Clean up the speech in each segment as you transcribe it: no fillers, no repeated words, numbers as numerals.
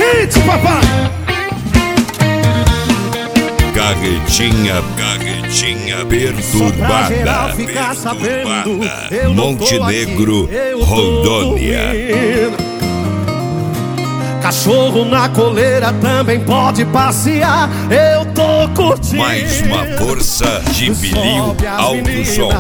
seguinte, papai. Carretinha perturbada, Montenegro, Rondônia. Cachorro na coleira também pode passear. Eu tô curtindo. Mais uma força de Bilil alto som.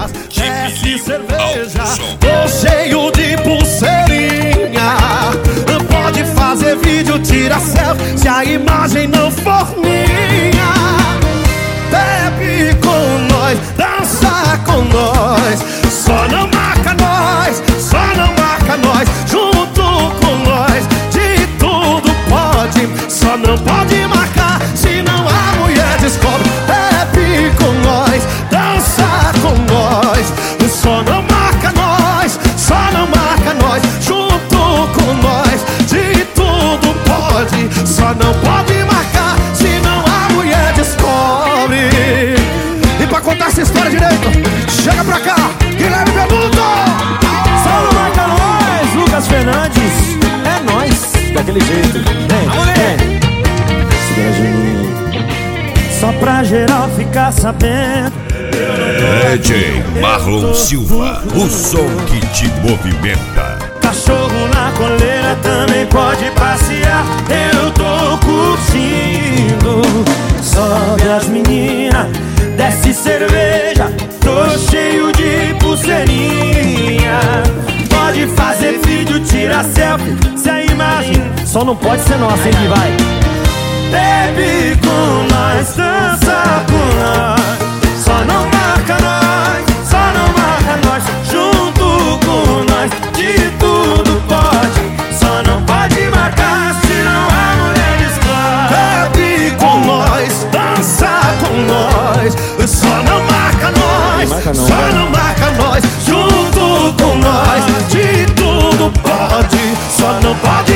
Tô cheio de pulseirinha. Pode fazer vídeo, tira selfie, se a imagem não for minha. Bebe com nós, dança com nós. Só não marca nós, só não marca nós. Junto com nós, de tudo pode. Só não pode marcar, senão a mulher descobre. Bebe com nós, dança com nós. Só não marca nós, só não marca nós. Junto com nós, de tudo pode. Só não pode marcar, senão a mulher descobre. E pra contar essa história direito, chega pra cá, Guilherme Beludo. Só não marca nós, Lucas Fernandes. É nós, daquele jeito. Vem. Segura de mim. Só pra geral ficar sabendo. DJ Marlon Silva, o som que te movimenta. Cachorro na coleira também pode passear. Eu tô curtindo. Sobe as meninas, desce cerveja. Tô cheio de pulseirinha. Pode fazer vídeo, tira selfie, se a imagem só não pode ser nossa, hein, que vai. Bebe com nós, dança com nós. Só não marca nós, só não marca nós. Junto com nós, de tudo pode. Só não pode marcar, senão a mulher descobre. Bebe com nós, dança com nós. Só não marca nós, só não marca nós. Junto com nós, de tudo pode. Só não pode